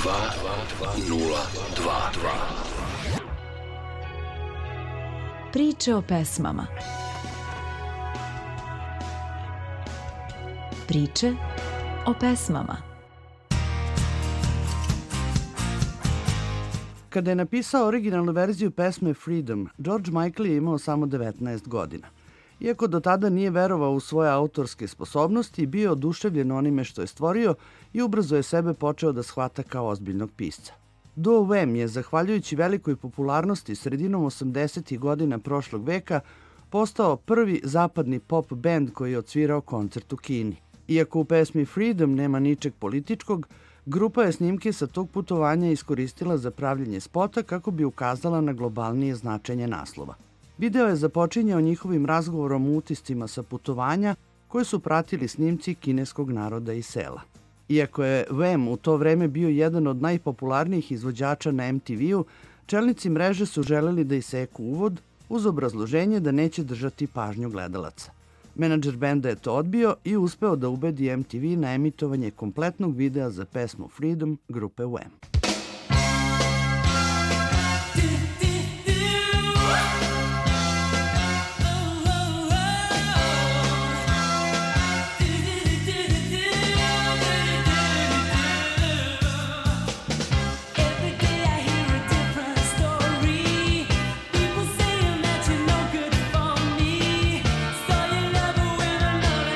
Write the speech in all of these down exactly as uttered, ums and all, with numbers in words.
dva nula dva dva. Priče o pesmama. Priče o pesmama. Kada je napisao originalnu verziju pesme Freedom, George Michael je imao samo devetnaest godina. Iako do tada nije verovao u svoje autorske sposobnosti, bio oduševljen onime što je stvorio i ubrzo je sebe počeo da shvata kao ozbiljnog pisca. Duo Wham je, zahvaljujući velikoj popularnosti sredinom osamdesetih godina prošlog veka, postao prvi zapadni pop bend koji je odsvirao koncert u Kini. Iako u pesmi Freedom nema ničeg političkog, grupa je snimke sa tog putovanja iskoristila za pravljenje spota kako bi ukazala na globalnije značenje naslova. Video je započinjao njihovim razgovorom o utiscima sa putovanja koje su pratili snimci kineskog naroda i sela. Iako je Wham u to vreme bio jedan od najpopularnijih izvođača na em te ve-u, čelnici mreže su želeli da iseku uvod uz obrazloženje da neće držati pažnju gledalaca. Menadžer benda je to odbio i uspeo da ubedi em te ve na emitovanje kompletnog videa za pesmu Freedom grupe Wham.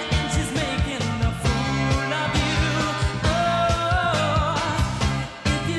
If you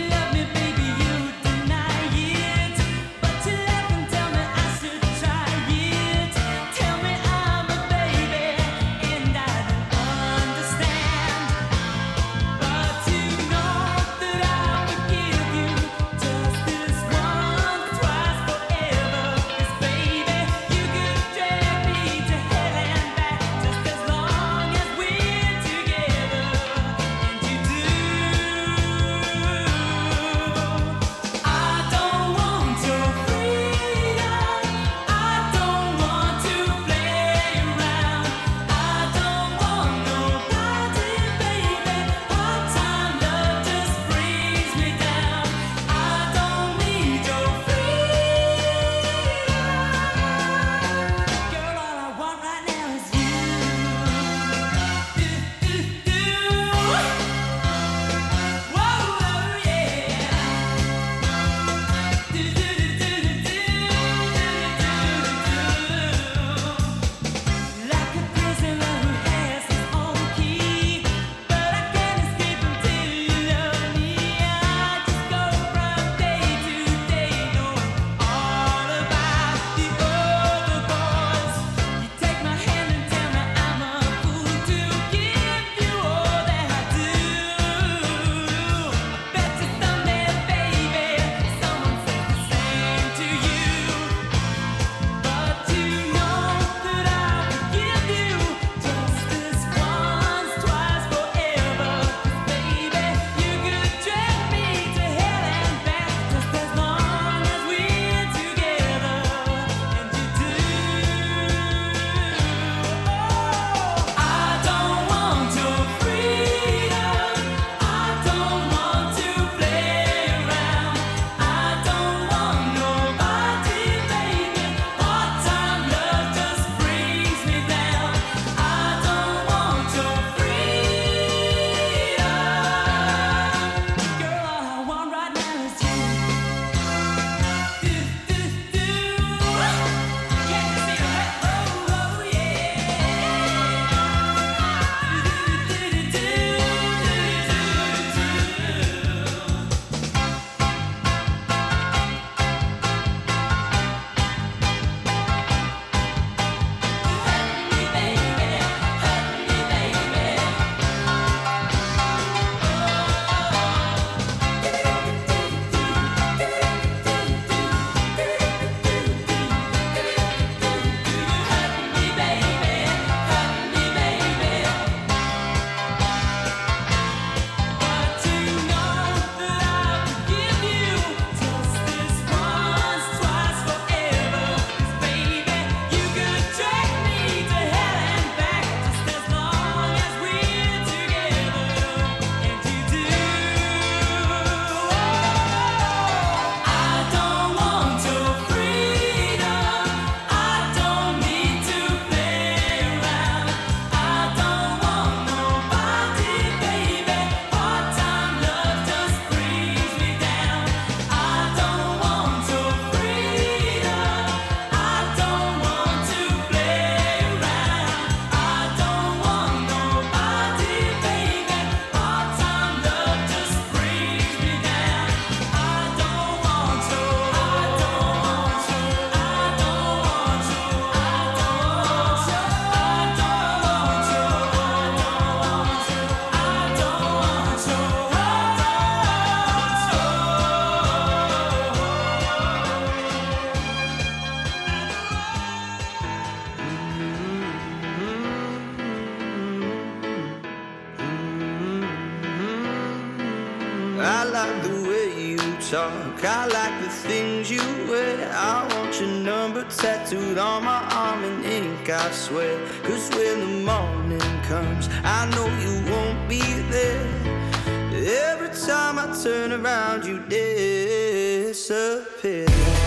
I like the way you talk, I like the things you wear. I want your number tattooed on my arm in ink, I swear. Cause when the morning comes, I know you won't be there. Every time I turn around, you disappear.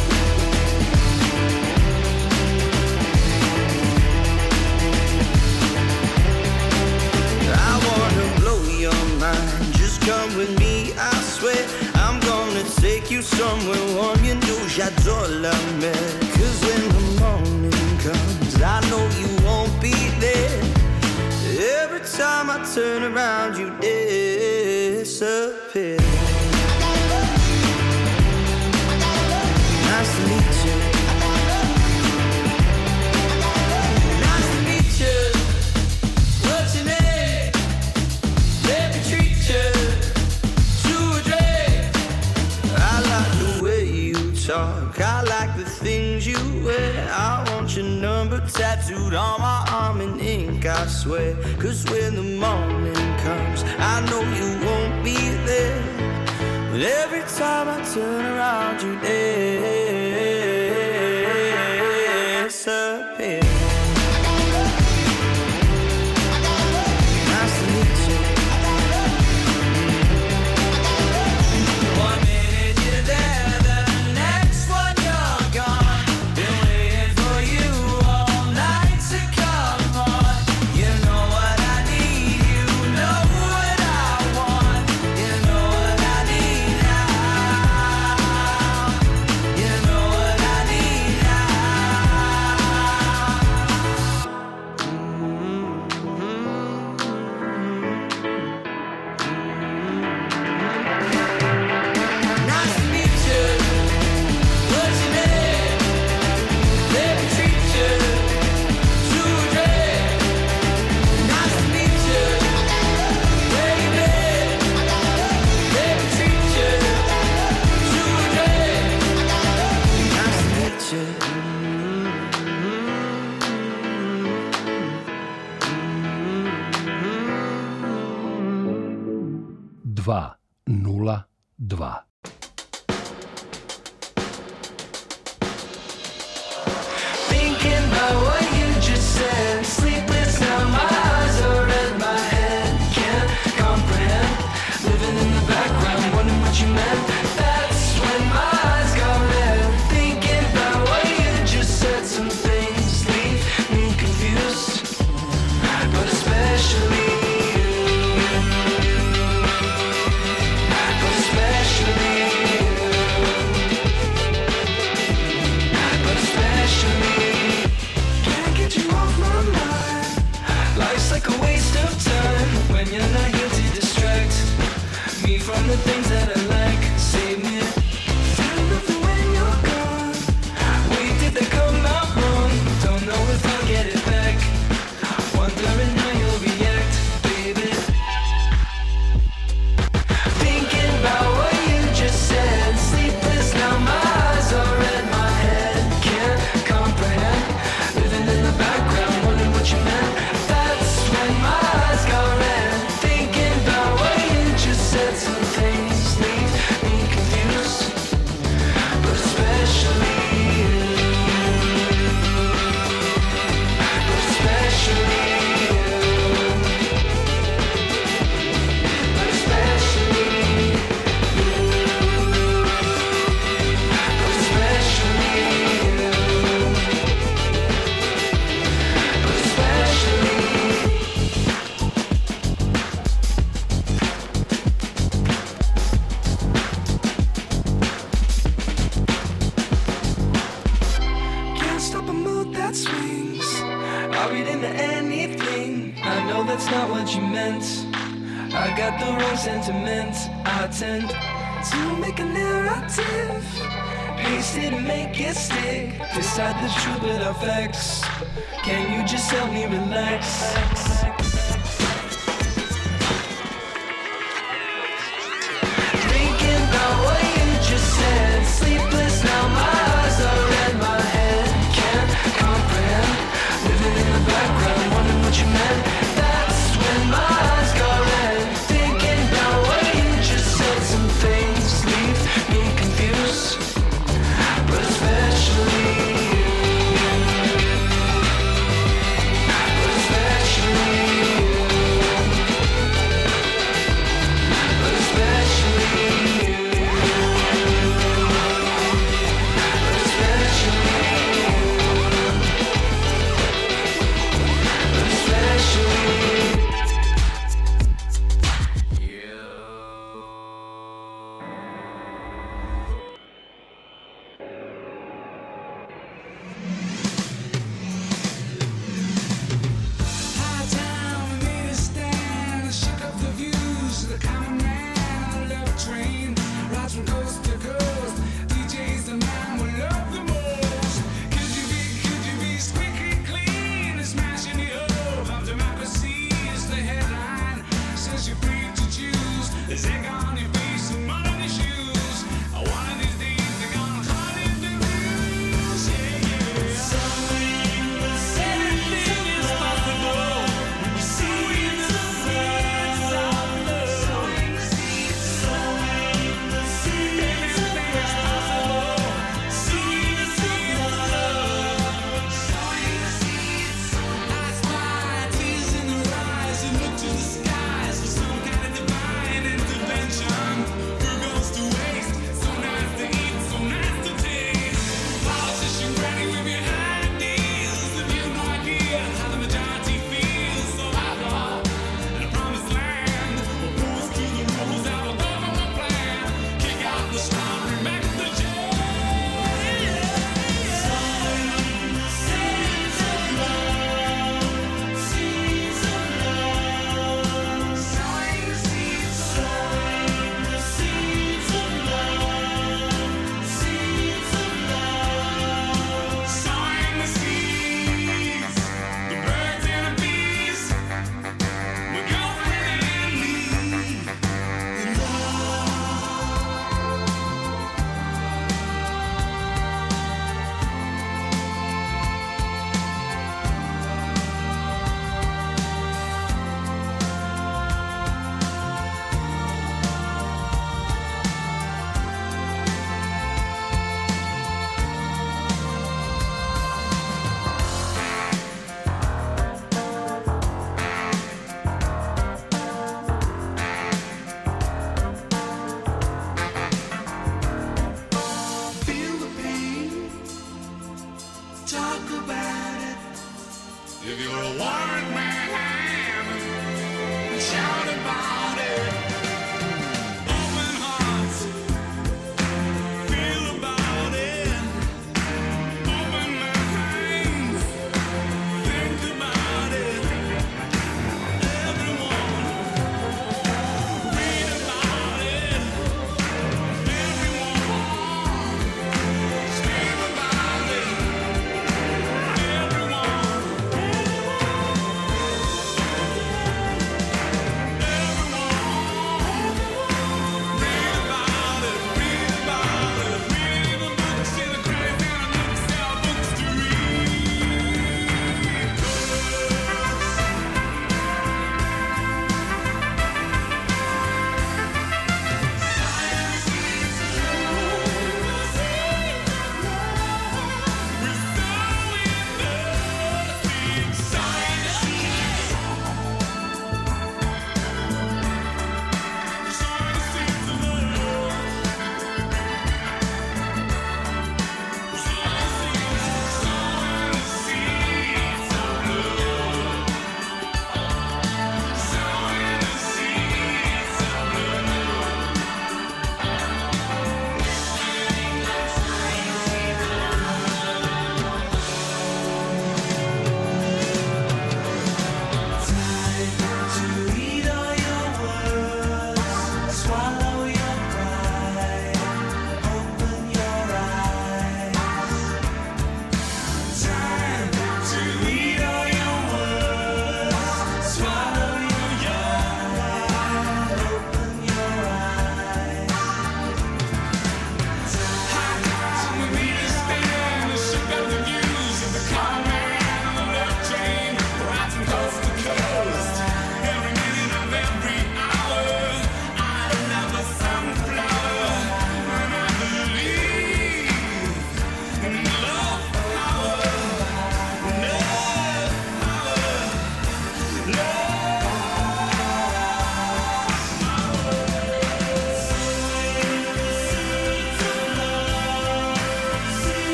I wanna blow your mind, just come with me, I swear. I'm gonna take you somewhere warm, you know j'adore la mer. Cause when the morning comes, I know you won't be there. Every time I turn around, you disappear. Nice to meet you. Nice to meet you. What's your name? Let me treat you to a drink. I like the way you talk, I like the things you wear. I want your number tattooed on my arm in ink, I swear. Cause when the morning comes, I know you won't be there. But every time I turn around, you disappear. Nice to meet you. One minute you're there, the next one you're gone. Been waiting for you all night to come on. You know what I need, you know what I want. You know what I need now. You know what I need now. Nice to meet you. What's your name? Let me treat you to a drink. Nice to meet you. Where you been? Let me treat you to a drink. Nice to meet you. dva nula dva. Thinking about what you just said. Sleepless now, my eyes are red, my head can't comprehend. Living in the background, wondering what you meant. That's when my eyes got red. Thinking about what you just said. Some things leave me confused, but especially you. But especially you. But especially can't get you off my mind. Life's like a waste of time when you're not here to distract me from the things that I like. Save me. Feel nothing when you're gone. Wait, did they come out wrong? Don't know if I'll get it back. Wondering how you'll react, baby. Thinking about what you just said. Sleepless now, my eyes are red, my head can't comprehend. Living in the background, wondering what you meant. That's when my eyes got red. Thinking about what you just said. Some things leave me confused, but especially you. But especially you. But especially you. But especially you. But especially can't stop a mood that swings. I'll read into anything. I know that's not what you meant. I got the wrong sentiment. I tend to make a narrative, paste it and make it stick. Decide the truth without facts. Can you just help me relax? Thinking about what you just said. Sleepless now, my eyes are red, my head can't comprehend. Living in the background, wondering what you meant. That's when my eyes got red. Thinking about what you just said. Some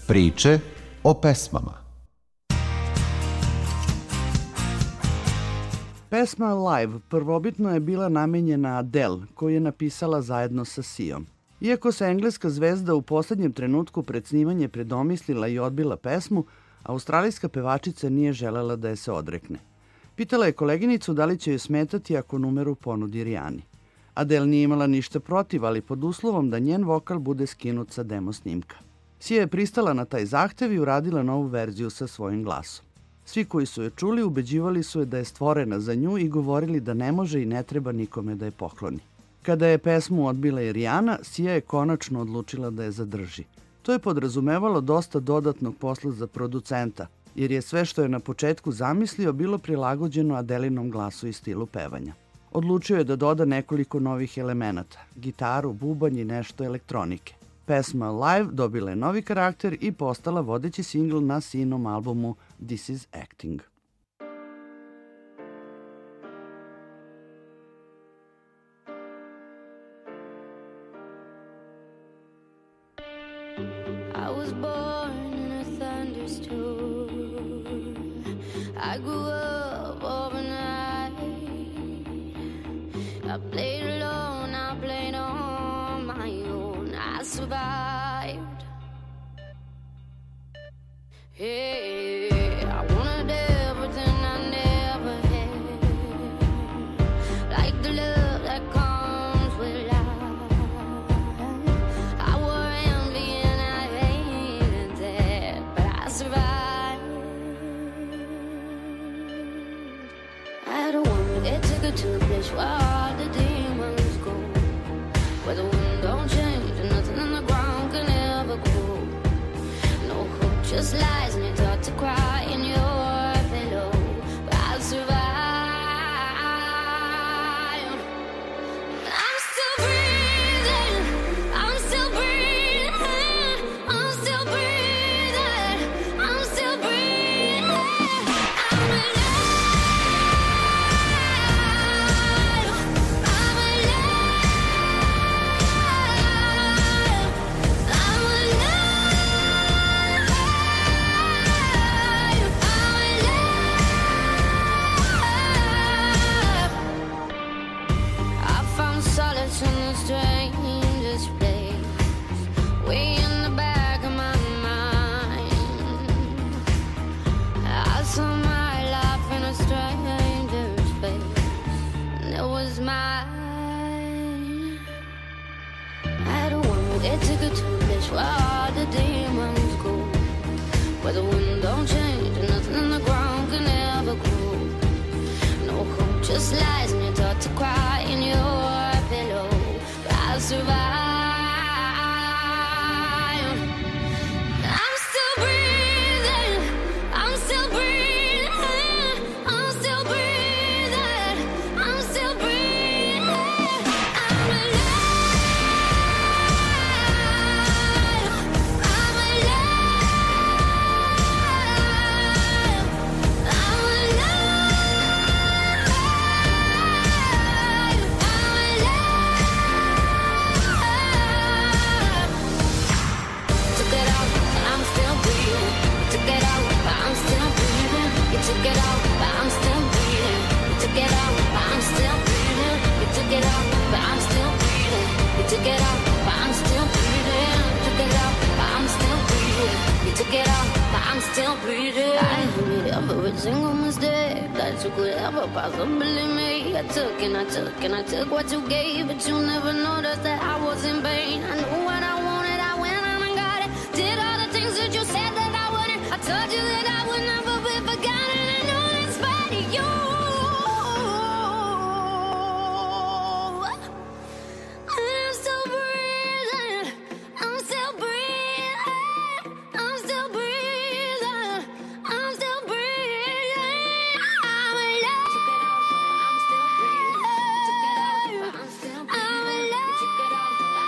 Priče o pesmama. Pesma Live prvobitno je bila namenjena Adele, koju je napisala zajedno sa Siom. Iako se engleska zvezda u poslednjem trenutku pred snimanje predomislila i odbila pesmu, australijska pevačica nije želela da je se odrekne. Pitala je koleginicu da li će joj smetati ako numeru ponudi Rihanni. Adele nije imala ništa protiv, ali pod uslovom da njen vokal bude skinut sa demo snimka. Sia je pristala na taj zahtev i uradila novu verziju sa svojim glasom. Svi koji su je čuli ubeđivali su je da je stvorena za nju i govorili da ne može i ne treba nikome da je pokloni. Kada je pesmu odbila i Rihanna, Sia je konačno odlučila da je zadrži. To je podrazumevalo dosta dodatnog posla za producenta, jer je sve što je na početku zamislio bilo prilagođeno Adelinom glasu i stilu pevanja. Odlučio je da doda nekoliko novih elemenata, gitaru, bubanj i nešto elektronike. Pesma Live dobila je novi karakter i postala vodeći singl na Sijinom albumu This Is Acting. I was born in a thunderstorm. I grew up overnight. I played alone, I played on my own. I survived. Hey, I wanted everything I never had, like the love that comes with life. I wore envy and I hated that, but I survived. I had a woman that took her to a place where all the demons go, where the wind don't change and nothing on the ground can ever grow. No hope, just lies, and you're taught to cry in your pillow. But I survived. I'm still breathing. I'm still breathing. I'm still breathing. I'm still breathing. I'm alive. I'm alive. I'm alive. I found solace in the strangest place, way in the back of my mind. I saw my life in a stranger's face, and it was mine. I had a woman that took her to a place where all the demons go, where the wind don't change and nothing on the ground can ever grow. No hope, just lies, and you're taught to cry in your pillow. But I survived. I'm still breathing. I'm still breathing. I'm still breathing. I'm still breathing. I'm alive. I'm alive. I'm alive. Took it out, but I'm still breathing. Took it out, but I'm still breathing. You took it out, but I'm still breathing. You took it out, but I'm still breathing. You took it out, but I'm still breathing. You took it out, but I'm still breathing. Took it out, but I'm still breathing. You took it out, but I'm still breathing. I admit every single mistake that you could ever possibly make. I took and I took and I took what you gave, but you never noticed that I was in pain. I knew what I wanted, I went out and got it. Did all the things that you said that I wouldn't. I told you that I would never be forgotten. I know in spite of you, I'm still breathing. I'm still breathing. I'm still breathing. I'm still breathing. I'm alive. I'm still breathing. I'm alive. I'm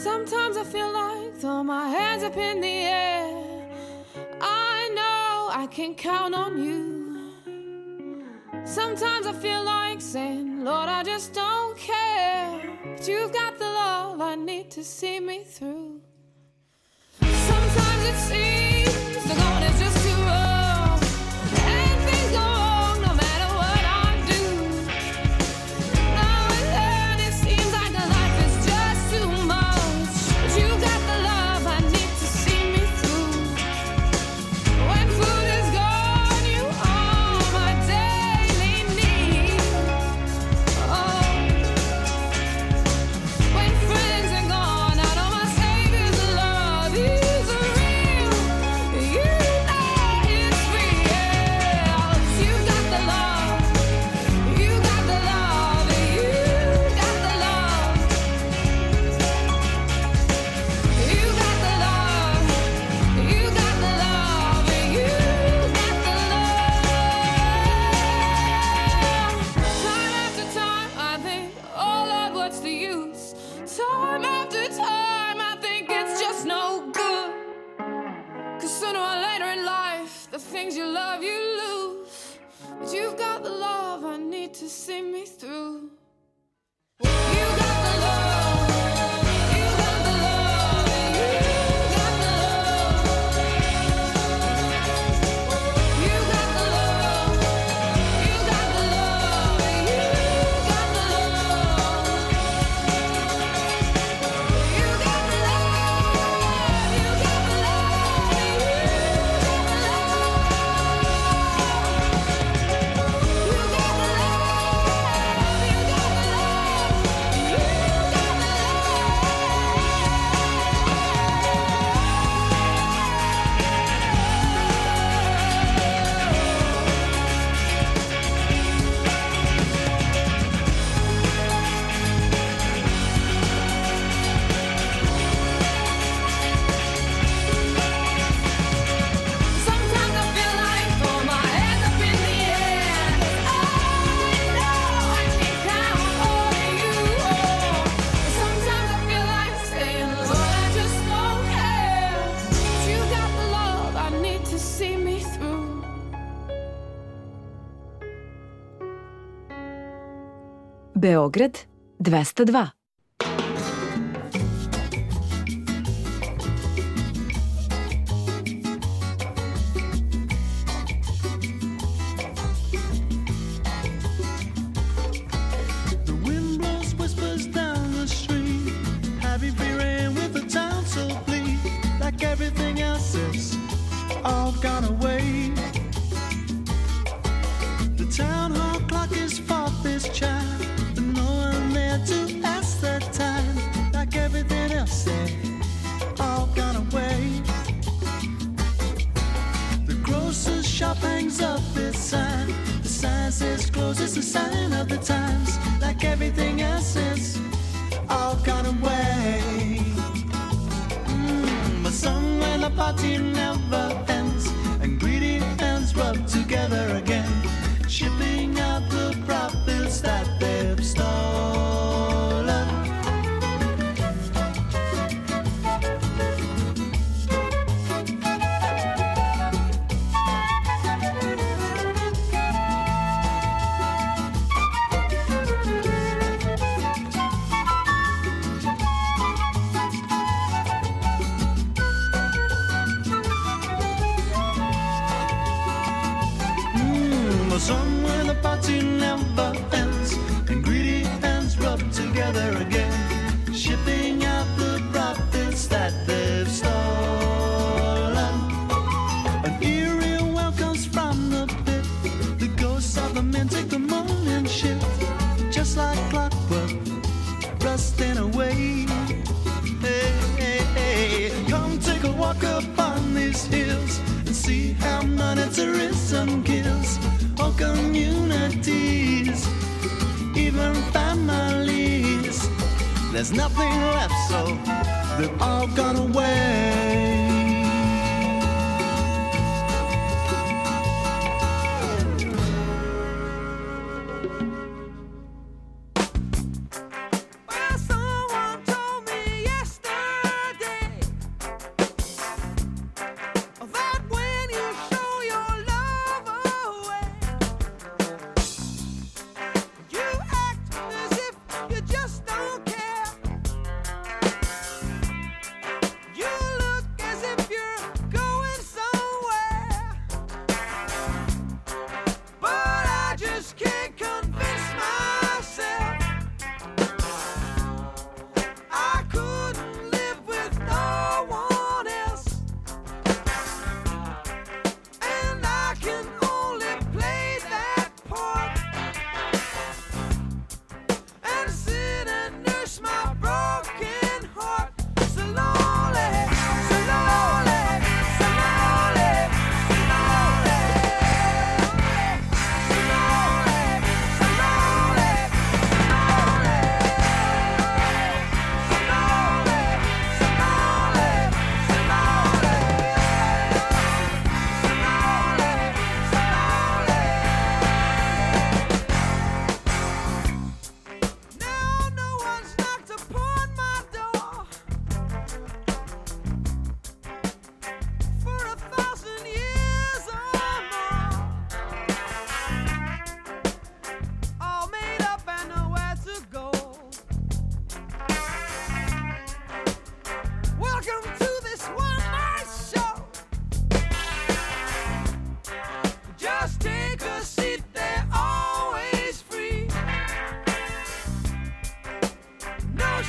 Sometimes I feel like throw my hands up in the air. I know I can count on you. Sometimes I feel like saying, Lord, I just don't care. But you've got the love I need to see me through. Sometimes it seems the going is just too rough, and things go wrong no matter what I do. Now and then it seems like the life is just too much, but you got the love I need to see me through. When food is gone, you are my daily need. Oh, when friends are gone, I know my Savior's love is real. You know it's real. You got the love. You got the love. You got the love. You got the love. You got the love. You got the love. Time after time, I think, oh Lord, what's the use? Time after time, I think it's just no good. Cause sooner or later in life, the things you love, you lose. But you've got the love I need to see me through. You got the love. You got the love. You got the love. You got the love. You got the love. You got the love. You got the love. You got the Sometimes I feel like throw my hands up in the air. I know I can count on you. Sometimes I feel like saying, Lord, I just don't care. But you got the love I need to see me through. Beograd dvesta dva. The wind blows whispers down the street. Heavy free rain with the town so bleak. Like everything else is all gone away. The town hall clock is fourth this chime, but no one there to ask the time. Like everything else is all gone away. The grocer's shop hangs up its sign. The sign says close, it's a sign of the times. Like everything else is all gone away. Mm, but somewhere the party never ends, and greedy hands rub together again, shipping out the profits that they've stolen. Mm, but somewhere the party never ends, and greedy hands rub together again, shipping out the profits that they've stolen. An eerie well comes from the pit. The ghosts of the men take the morning shift, just like clockwork, rusting away. Hey, hey, hey, come take a walk upon these hills and see how monetarism kills all communities, even families. There's nothing left, so they've all gone away. Well, someone told me yesterday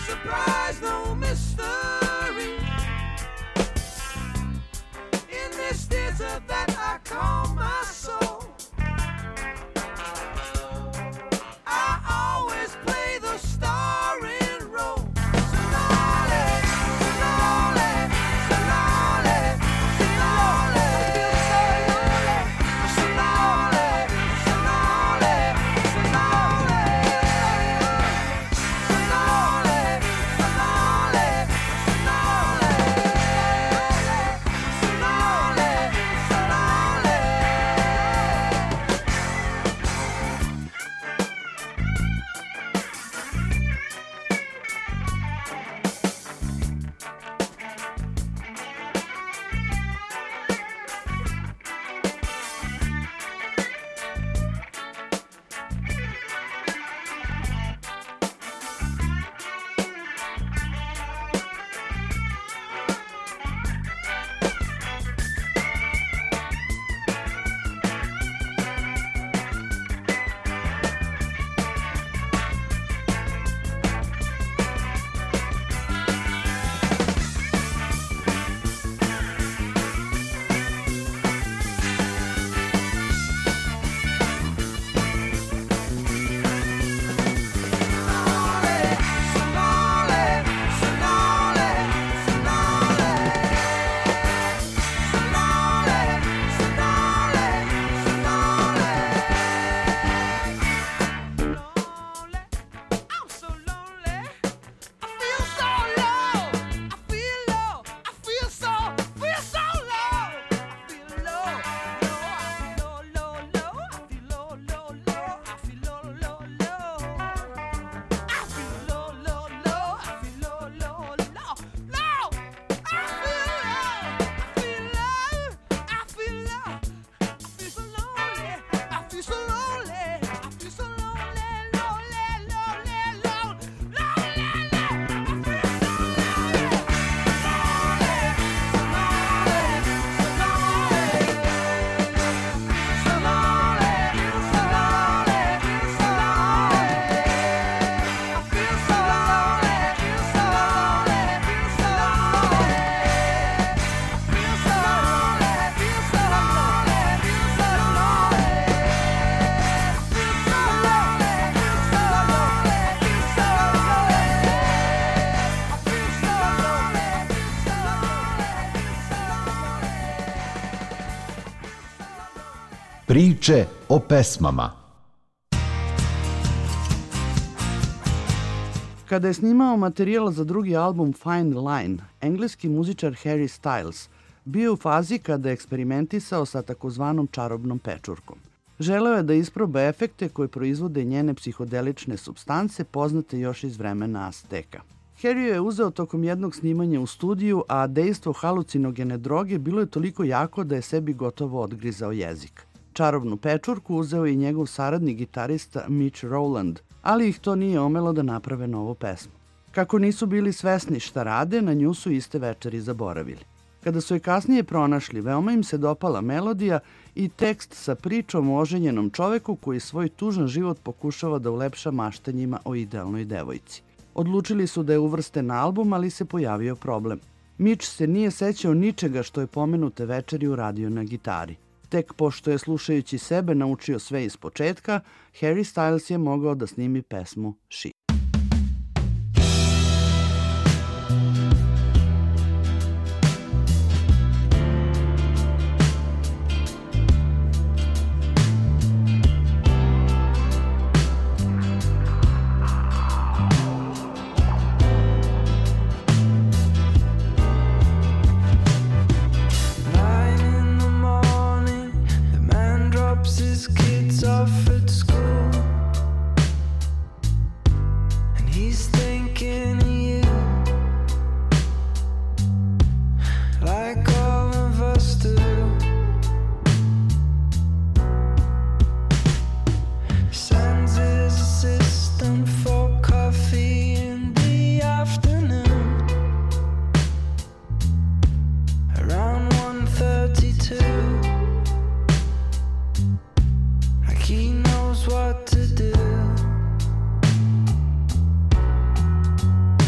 surprise, no mystery. In this desert that I call my soul, I always play the starring role. So lonely, so lonely, so lonely, so lonely. I feel so lonely, so lonely, so lonely, so lonely. So lonely, so lonely, so lonely. So lonely, so lonely. Priče o pesmama. Kada je snimao materijal za drugi album Fine Line, engleski muzičar Harry Styles bio u fazi kada je eksperimentisao sa takozvanom čarobnom pečurkom. Želeo je da isproba efekte koje proizvode njene psihodelične supstance poznate još iz vremena Azteka. Harry je uzeo tokom jednog snimanja u studiju, a dejstvo halucinogene droge bilo je toliko jako da je sebi gotovo odgrizao jezik. Čarobnu pečurku uzeo je i njegov saradnik gitarista Mitch Rowland, ali ih to nije omelo da naprave novu pesmu. Kako nisu bili svesni šta rade, na nju su iste večeri zaboravili. Kada su je kasnije pronašli, veoma im se dopala melodija i tekst sa pričom o oženjenom čoveku koji svoj tužan život pokušava da ulepša maštanjima o idealnoj devojci. Odlučili su da je uvrste na album, ali se pojavio problem. Mitch se nije sećao ničega što je pomenute večeri uradio na gitari. Tek pošto je slušajući sebe naučio sve iz početka, Harry Styles je mogao da snimi pesmu She. His kids off at school, and he's thinking of you, like all of us do. Sends his assistant for coffee in the afternoon, around one thirty-two. He knows what to do.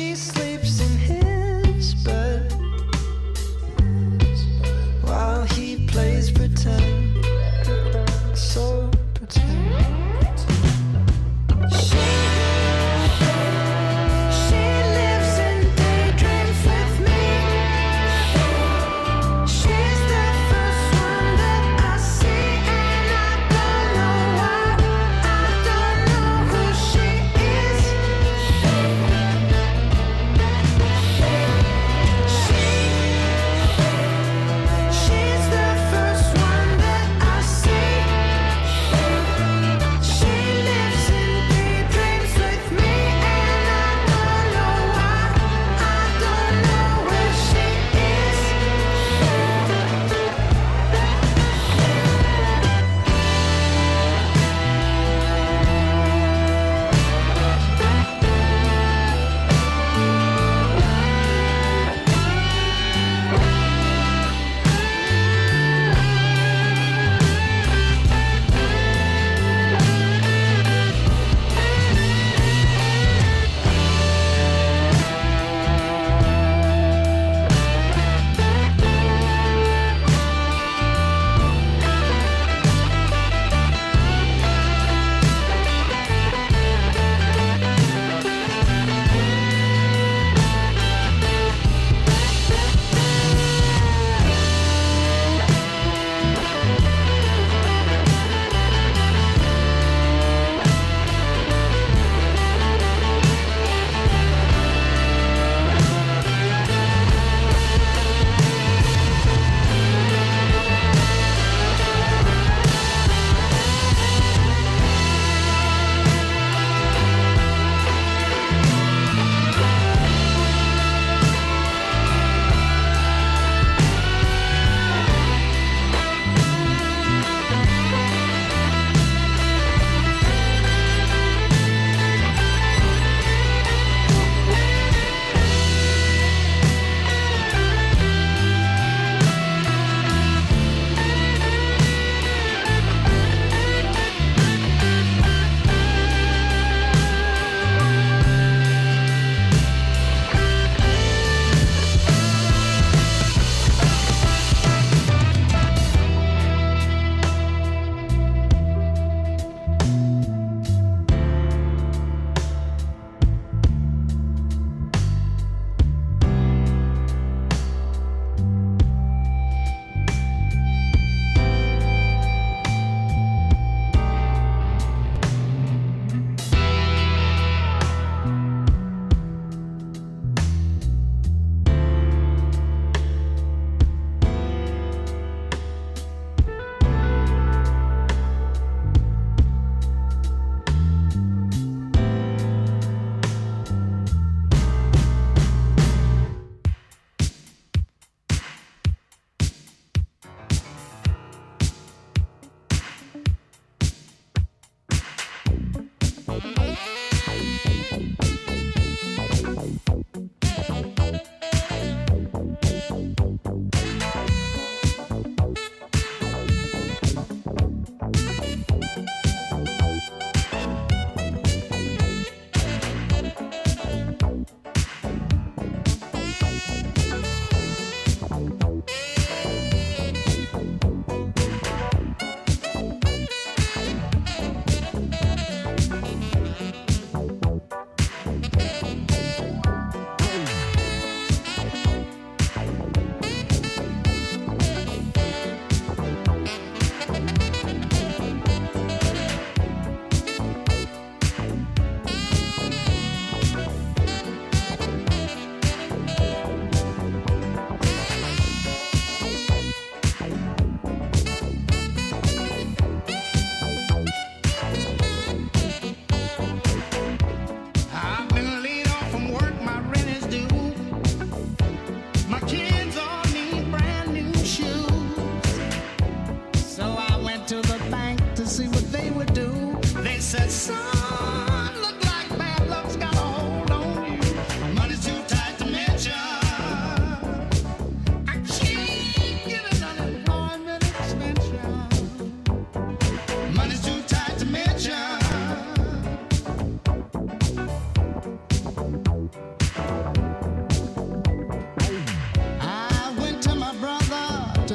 she sleeps in his bed while he plays pretend, so pretend. She, she lives in daydreams with me. She's the first one that I see, and I don't know why. I don't know who she is.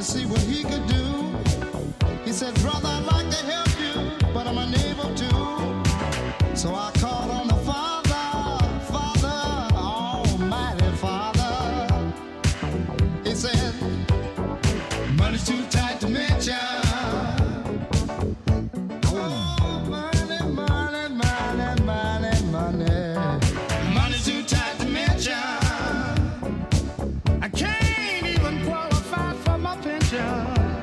to see what he could do. He said, brother, I'd like to help you, but I'm unable to. So I called on the Father, Father, Almighty Father. He said, money's too tight to mention. Oh, money, money, money, money, money. Money's too tight to mention. I can't even qualify for my pension.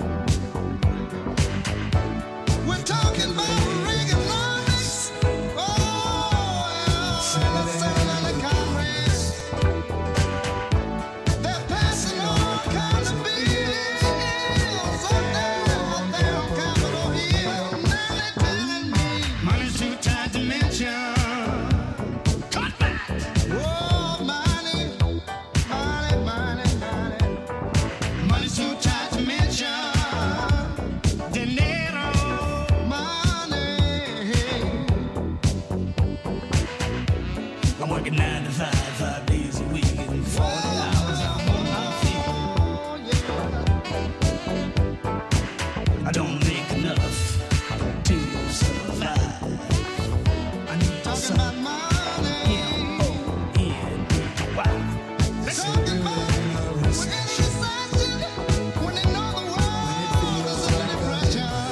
We're talking about Reaganomics. Oh, yeah. Selling the Congress. They're passing all kinds of bills up there, up there on Capitol Hill. Now they're telling me money's too tight to mention. Cut back. Oh, money, money, money, money. Money's too tight to mention. Dinero, money. I'm working nine to five, five days a week, and forty hours I'm on my feet. I don't make enough to survive. I need to talking about money. M O N E Y. They're talking about we're in recession when they know the world is under depression.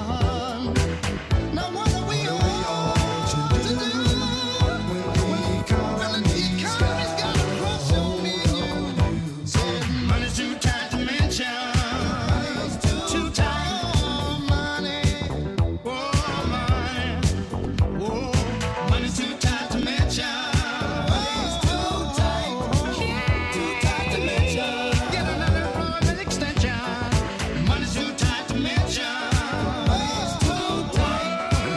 Now what are we all to do when the economy's got to crush on me and you? Said money's too tight to mention. Money's too tight. Oh, money. Oh, money. Oh, money's too tight to mention. Money's too tight. Too tight to mention. Get another employment extension. Money's too tight to mention. Money's too tight.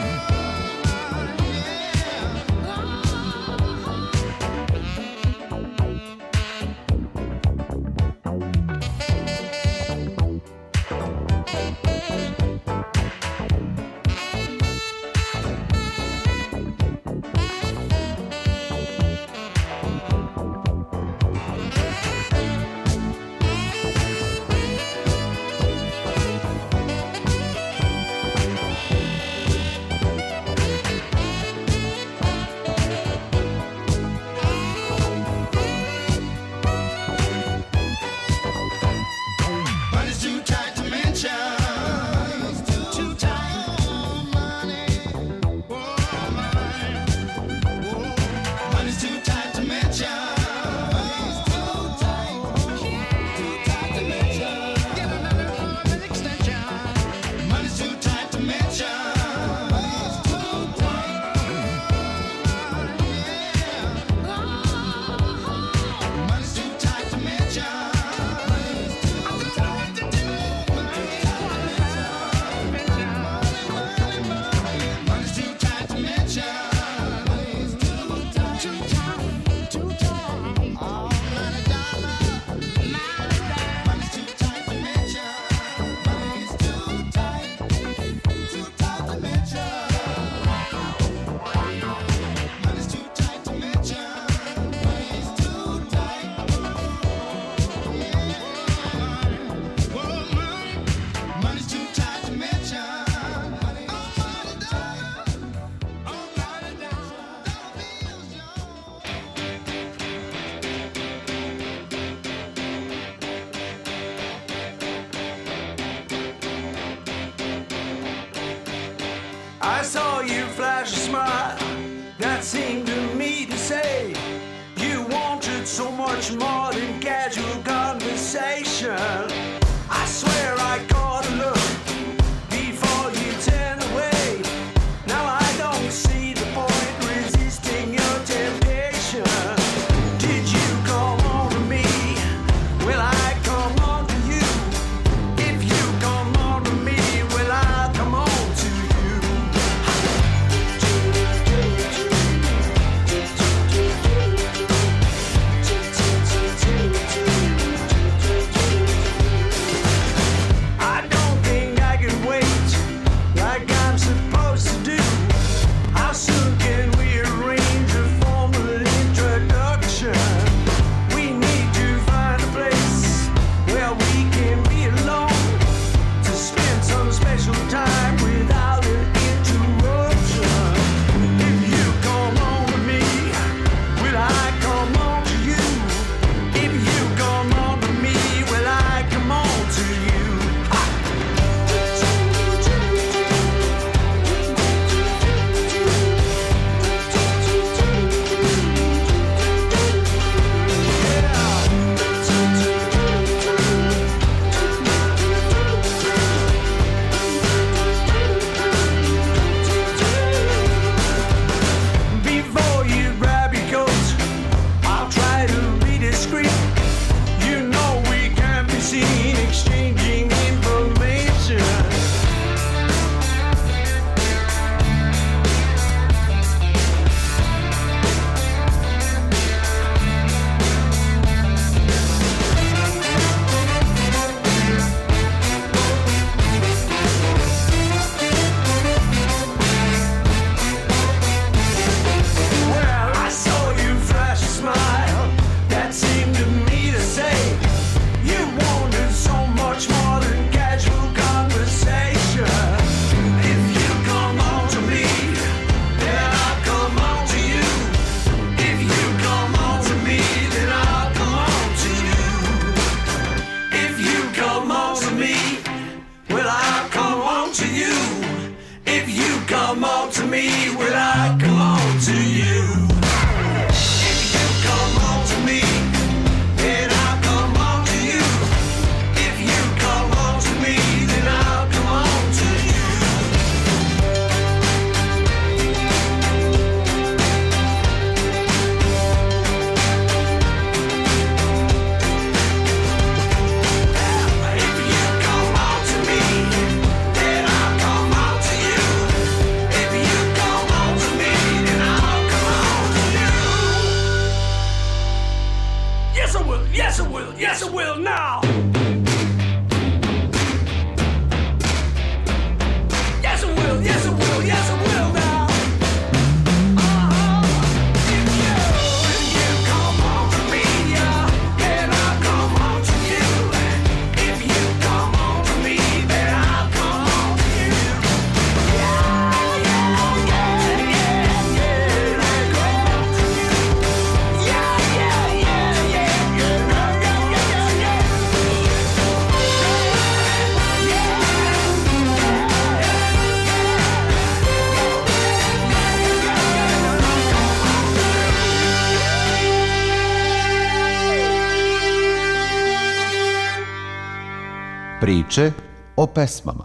Money's too tight to mention. Money's too tight. Oh, money. Oh, money. Oh, money's too tight to mention. Money's too tight. Too tight to mention. Get another employment extension. Money's too tight to mention. Money's too tight. Money's too tight to mention. Money's too tight to mention. Money's too tight. Too tight. Too tight. Oh, money dollar. Money's too tight to mention. Money's too tight. Too tight to mention. Money's too tight to mention. Money's too tight. Whoa, money. Money's too tight to mention. Money, oh, money dollar. Oh, money dollar. Dollar bills, y'all. I saw you flash a smile that seemed to me to say you wanted so much more than casual conversation. I swear I caught a look before you turned away. Now I don't see the point resisting your temptation. Did you come on to me? Will I come on to you? If you come on to me, will I come on to you? Yes, I will. Yes, I will. Yes, I will now. Yes, I will. Yes, I will. Yes, I will now. Uh-huh. If you, if you come home to me, yeah, then I'll come home to you. If you come home to me, then I'll come home to you. Yeah, yeah, yeah, yeah, yeah. I'll come home to you. Yeah, yeah, yeah, yeah, yeah, yeah, yeah, yeah, yeah. Priče o pesmama.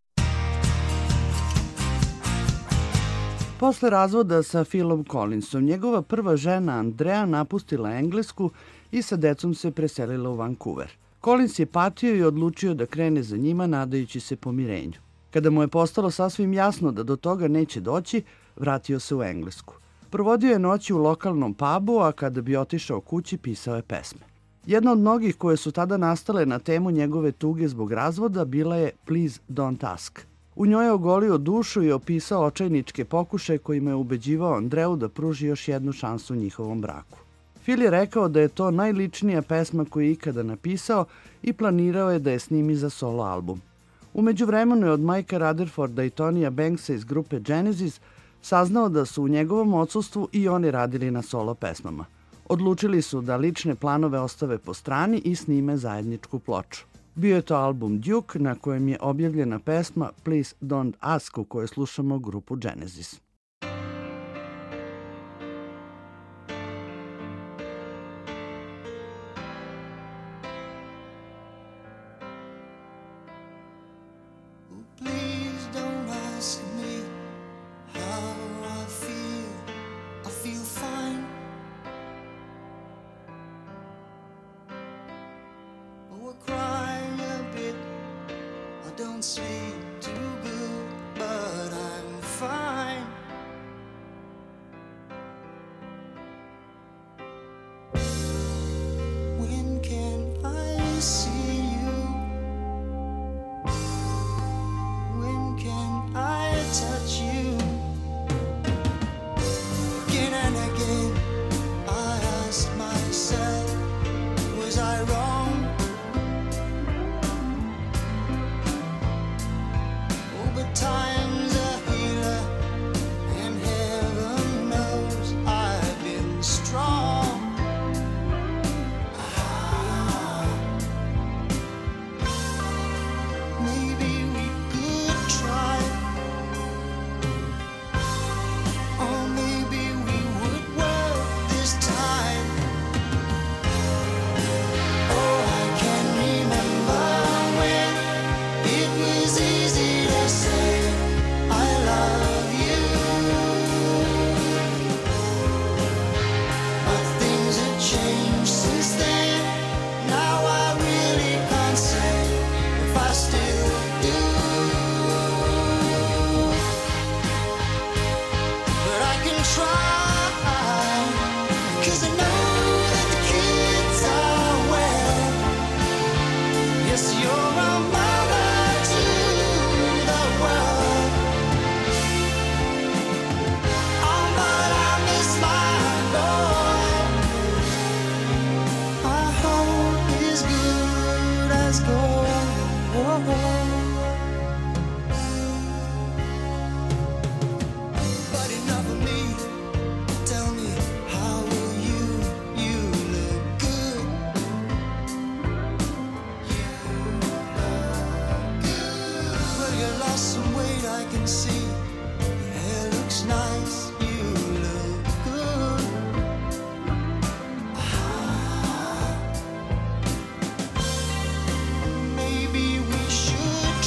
Posle razvoda sa Philom Collinsom, njegova prva žena Andrea napustila Englesku i sa decom se preselila u Vancouver. Collins je patio i odlučio da krene za njima nadajući se pomirenju. Kada mu je postalo sasvim jasno da do toga neće doći, vratio se u Englesku. Provodio je noći u lokalnom pubu, a kada bi otišao kući pisao je pesme. Jedna od mnogih koje su tada nastale na temu njegove tuge zbog razvoda bila je Please Don't Ask. U njoj je ogolio dušu i opisao očajničke pokušaje kojima je ubeđivao Andreu da pruži još jednu šansu njihovom braku. Phil je rekao da je to najličnija pesma koju je ikada napisao i planirao je da je snimi za solo album. U međuvremenu je od Mikea Rutherforda i Tonija Banksa iz grupe Genesis saznao da su u njegovom odsustvu i oni radili na solo pesmama. Odlučili su da lične planove ostave po strani i snime zajedničku ploču. Bio je to album Duke na kojem je objavljena pesma Please Don't Ask u kojoj slušamo grupu Genesis. Please don't ask me how I feel. I feel fine. Oh, I cry a bit. I don't sleep too good, but I'm fine. When can I see you? When can I touch you? Again and again I ask myself, was I wrong? Oh, but time's a healer, and heaven knows I've been strong. Ah, maybe we could try, or maybe we would work this time. Oh, I can remember when it was easy to say I love you, but things have changed since then. Now I really can't say if I still do, but I can try, 'cause I know that the kids are well. Yes, you're a mother to the world. Oh, but I miss my boy. I hope he's good as gold. But enough of me. Tell me, how are you? You look good. You look good. Well, you lost some weight, I can see. Your hair looks nice. You look good. Ah. Maybe we should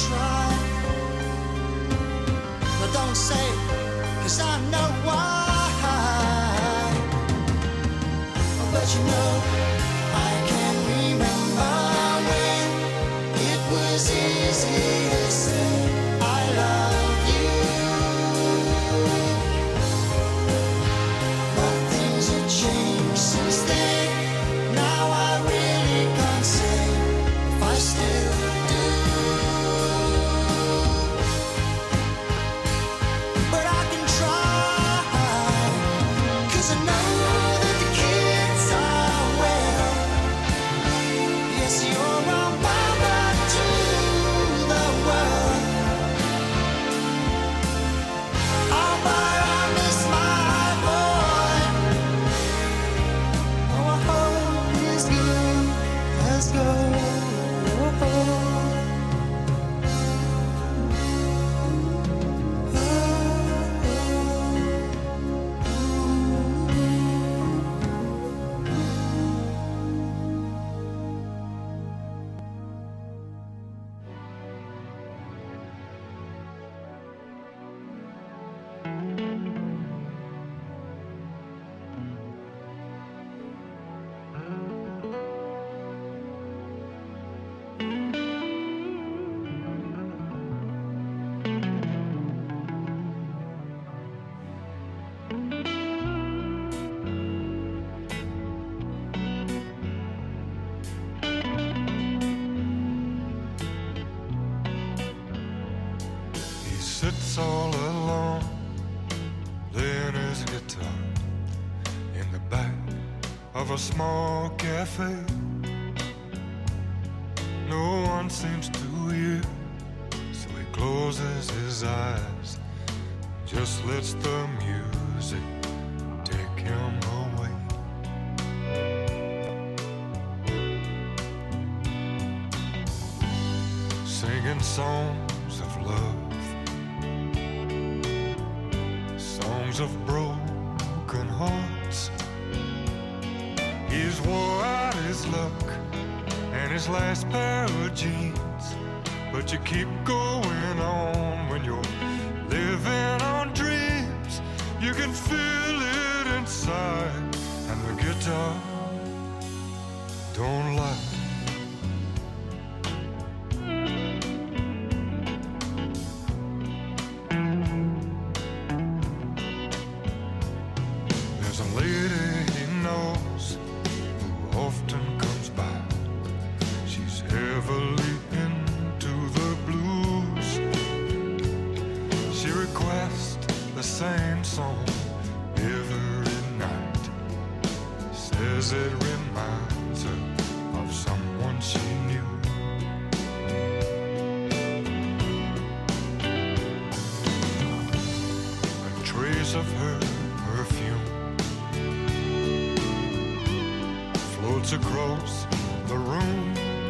sits all alone, laying his guitar in the back of a small cafe. No one seems to hear, so he closes his eyes, just lets the music take him away. Singing songs of love, songs of broken hearts. He's wore out his luck and his last pair of jeans, but you keep going on when you're living on dreams. You can feel it inside, and the guitar don't lie. There's a lady he knows who often comes by. She's heavily into the blues. She requests the same song every night. Says it reminds her of someone she knew. A trace of her perfume floats across the room.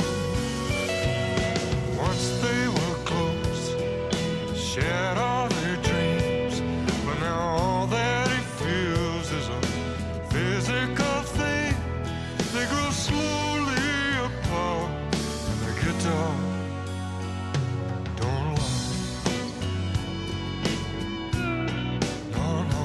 Once they were close, shared all their dreams, but now all that he feels is a physical thing. They grow slowly apart, and the guitar don't lie. No, no.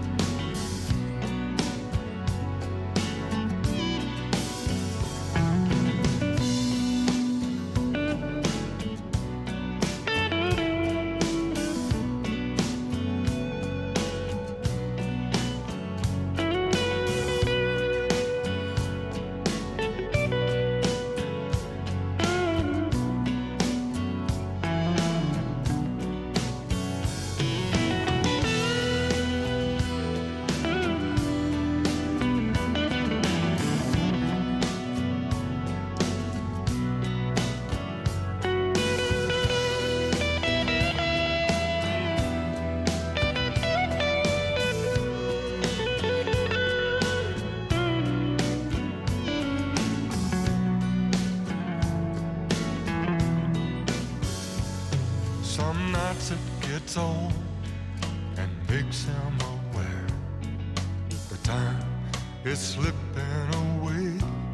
Some nights it gets old and makes him aware the time is slipping away.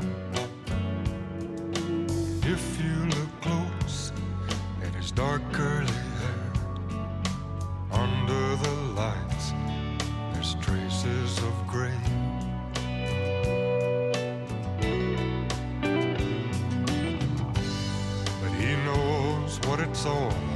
If you look close at his dark curly hair, under the lights there's traces of gray. But he knows what it's all